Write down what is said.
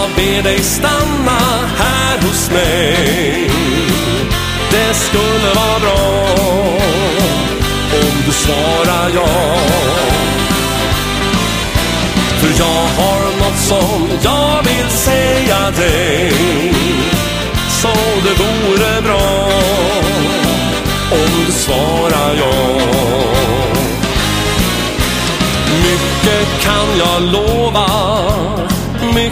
jag ber dig stanna här hos mig. Det skulle vara bra om du svarar ja. För jag har något som jag vill säga dig, så det vore bra om du svarar ja. Mycket kan jag lova